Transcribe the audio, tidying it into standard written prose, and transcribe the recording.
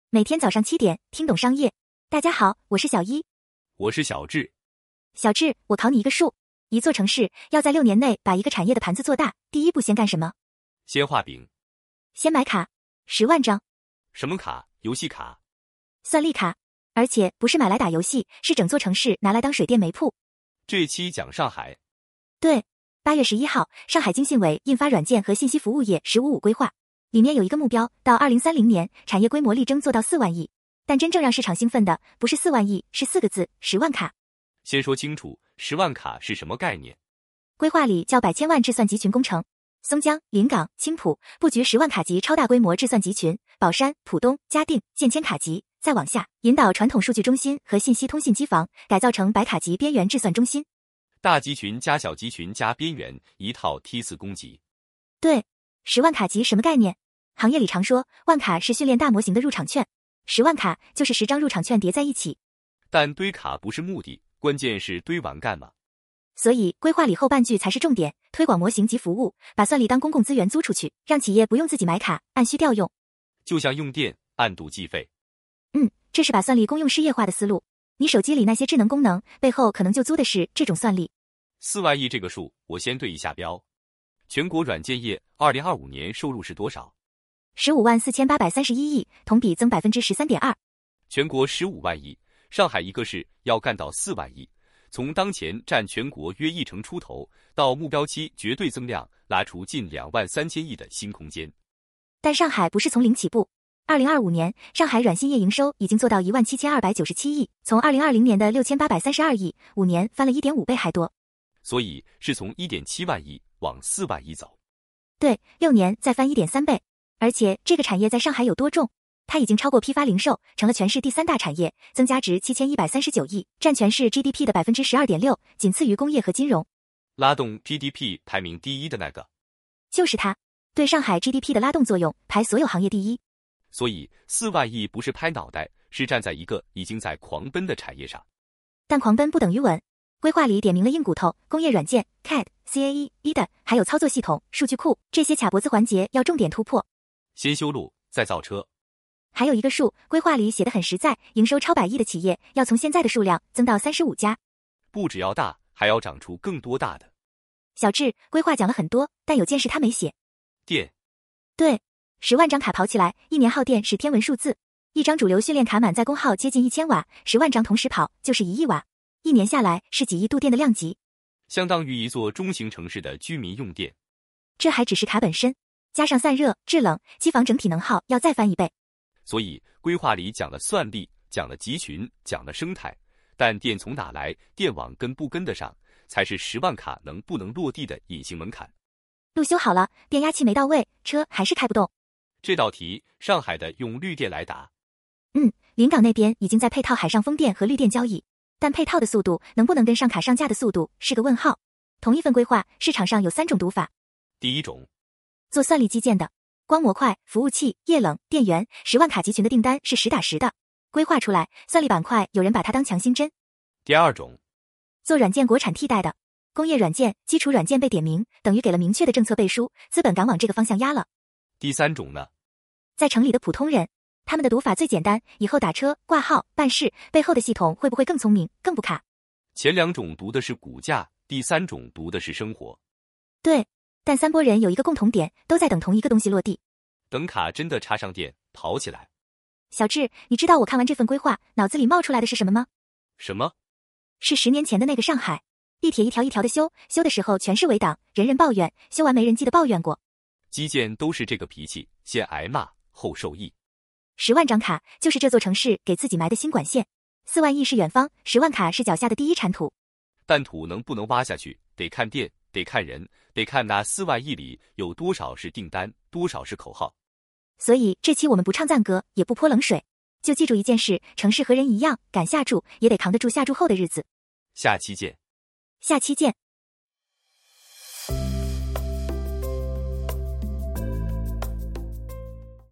每天早上7点，听懂商业。大家好，我是小一。 我是小智。 小智，我考你一个数：一座城市要在6年内把一个产业的盘子做大，第一步先干什么？ 先画饼。 先买卡，10万张。 什么卡？游戏卡。 算力卡，而且不是买来打游戏，是整座城市拿来当水电煤铺。 这期讲上海。 对，8月11号，上海经信委印发软件和信息服务业“15+5”规划，里面有一个目标，到2030年，产业规模力争做到4万亿。但真正让市场兴奋的，不是4万亿，是4个字：10万卡。 先说清楚，10万卡是什么概念？ 规划里叫百千万智算集群工程。松江、临港、青浦布局10万卡级超大规模智算集群，宝山、浦东、嘉定、建千卡级，再往下引导传统数据中心和信息通信机房改造成百卡级边缘智算中心。 大集群加小集群加边缘，一套T4攻击。 对，10万卡级什么概念？行业里常说，万卡是训练大模型的入场券，10万卡就是10张入场券叠在一起。 但堆卡不是目的，关键是堆完干嘛？ 所以规划里后半句才是重点，推广模型及服务，把算力当公共资源租出去，让企业不用自己买卡，按需调用。 就像用电，按度计费。 这是把算力公用事业化的思路。你手机里那些智能功能，背后可能就租的是这种算力。 4万亿这个数，我先对一下标。全国软件业2025年收入是多少 ？154831亿，同比增13.2%。 全国15万亿，上海一个市要干到4万亿。从当前占全国约1成出头，到目标期绝对增量，拉出近23000亿的新空间。 但上海不是从零起步。2025年，上海软信业营收已经做到17297亿，从2020年的6832亿，5年翻了1.5倍还多。 所以是从1.7万亿往4万亿走。 对，6年再翻1.3倍。而且这个产业在上海有多重？它已经超过批发零售，成了全市第3大产业，增加值7139亿，占全市 GDP 的12.6%，仅次于工业和金融。 拉动 GDP 排名第1的那个， 就是它，对上海 GDP 的拉动作用排所有行业第1。 所以4万亿不是拍脑袋，是站在一个已经在狂奔的产业上。 但狂奔不等于稳。规划里点明了硬骨头，工业软件、CAD、CAE、EDA， 还有操作系统、数据库，这些卡脖子环节要重点突破。 先修路，再造车。 还有一个数，规划里写得很实在，营收超100亿的企业要从现在的数量增到35家。 不只要大，还要长出更多大的。 小智，规划讲了很多，但有件事他没写。 电。 对，10万张卡跑起来，1年耗电是天文数字。一张主流训练卡满载功耗接近1000瓦，10万张同时跑就是1亿瓦，1年下来是几亿度电的量级， 相当于一座中型城市的居民用电。 这还只是卡本身，加上散热、制冷、机房整体能耗要再翻1倍。 所以规划里讲了算力，讲了集群，讲了生态，但电从哪来，电网跟不跟得上，才是10万卡能不能落地的隐形门槛。 路修好了，电压器没到位，车还是开不动。 这道题，上海的用绿电来答。 临港那边已经在配套海上风电和绿电交易，但配套的速度能不能跟上卡上架的速度是个问号。同一份规划，市场上有3种读法。 第一种， 做算力基建的，光模块、服务器、液冷、电源，10万卡集群的订单是实打实的。规划出来，算力板块有人把它当强心针。 第二种， 做软件国产替代的，工业软件、基础软件被点名，等于给了明确的政策背书，资本敢往这个方向压了。 第三种呢？ 在城里的普通人，他们的读法最简单，以后打车、挂号、办事，背后的系统会不会更聪明、更不卡？ 前2种读的是股价，第3种读的是生活。 对，但3波人有一个共同点，都在等同一个东西落地。 等卡真的插上电，跑起来。 小智，你知道我看完这份规划，脑子里冒出来的是什么吗？ 什么？ 是10年前的那个上海，地铁一条一条的修的时候全是围挡，人人抱怨，修完没人记得抱怨过。 基建都是这个脾气，先挨骂，后受益。 10万张卡就是这座城市给自己埋的新管线，4万亿是远方，10万卡是脚下的第一铲土。 但土能不能挖下去，得看电，得看人，得看那4万亿里有多少是订单，多少是口号。 所以这期我们不唱赞歌，也不泼冷水，就记住一件事，城市和人一样，敢下注也得扛得住下注后的日子。 下期见。 下期见。